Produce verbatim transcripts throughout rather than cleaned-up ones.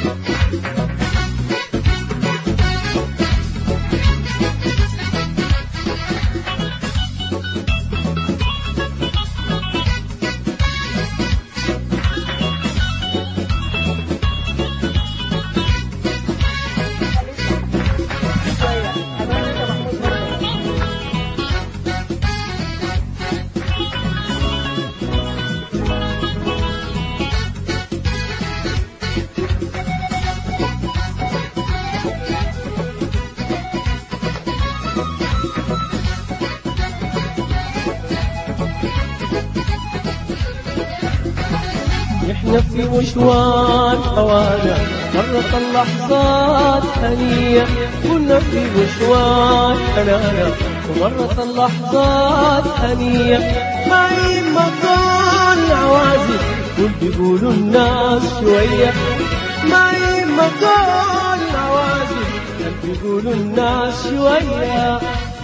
احنا في مشوار هوانا مرت اللحظات هنية، كنا في مشوار حنانا ومرت اللحظات هنية. معي مكان العوازل قول بيقولوا الناس شوية، معي مكان العوازل قول بيقولوا الناس شوية.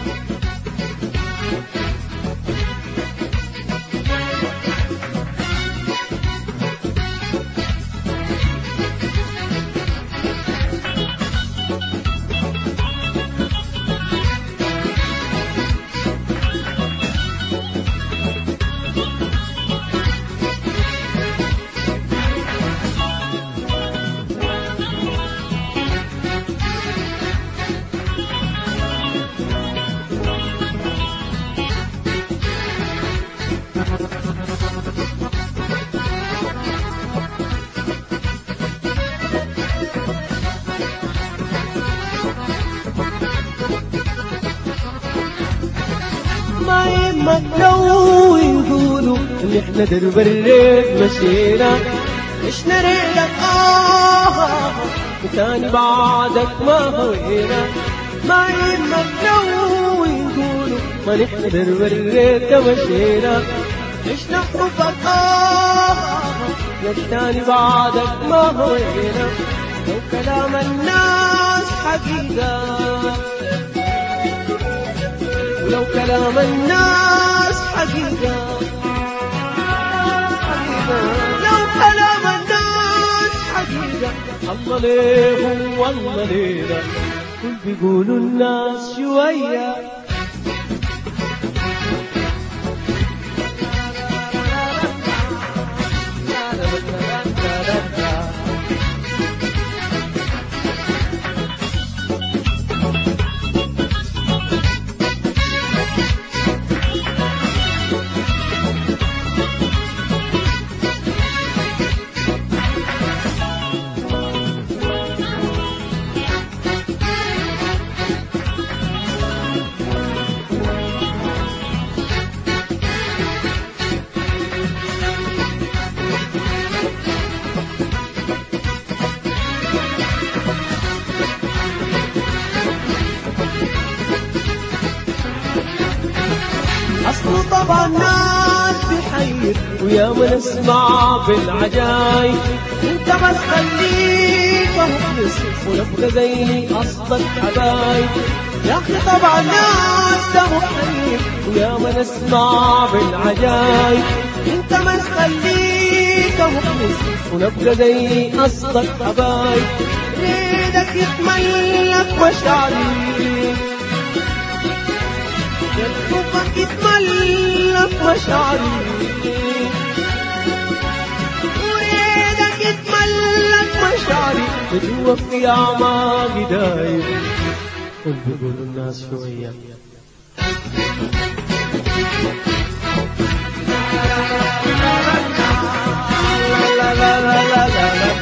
ما يمكنوا يقولوا ان احنا درب الريف مشينا، عشنا ريلك اه وتاني بعدك ما هوينا. ما يمكنوا يقولوا ما نحن درب الريف مشينا، عشنا حبك اه لك تاني بعدك ما هوينا. لو كلام الناس حقيقة ولو كلام الناس حقيقة، لو كلام الناس حقيقة الله ليهم والله لينا. كل بيقولوا الناس شوية أصله طبعا ناس بحير ويا ما نسمع بالعجايب. انت بس خليك مخلص ونبقى زي أصلك حبايب. يا أخي طبعا ناس ده محير ويا ما نسمع بالعجايب. انت بس خليك مخلص ونبقى زي أصلك حبايب. ريدك يتملك مشاعري يطلبك يتملك مشاعري، وريدك يتملك مشاعري جوا في أعماقي دايب. قل بيقولوا الناس شوية لا لا لا لا لا لا.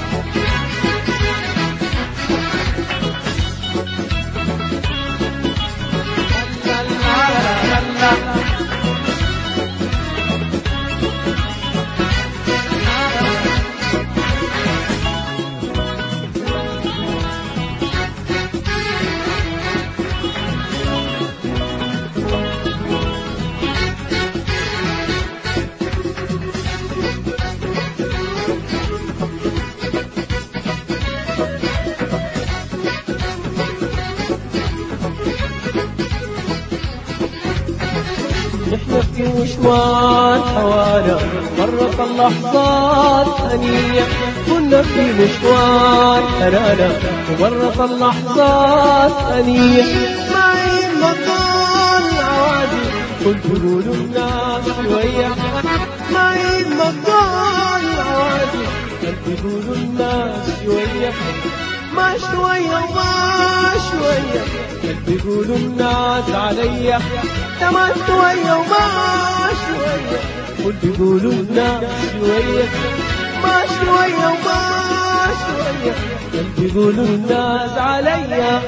نحن في مشوار حوانا مرت اللحظات هنية، كنا في مشوار هنانا ومرت اللحظات أنية ما عيد مطال العوادي كنت يقولوا الناس شوية ما عيد مطال العوادي كنت يقولوا الناس شوية ما شوية وما شوية كنت يقولوا الناس عليا ما شوية وما شوية كنت يقولوا الناس شوية ما شوية وما شوية كنت يقولوا الناس عليا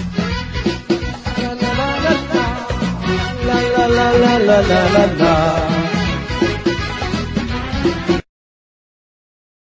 لا لا لا لا لا لا لا لا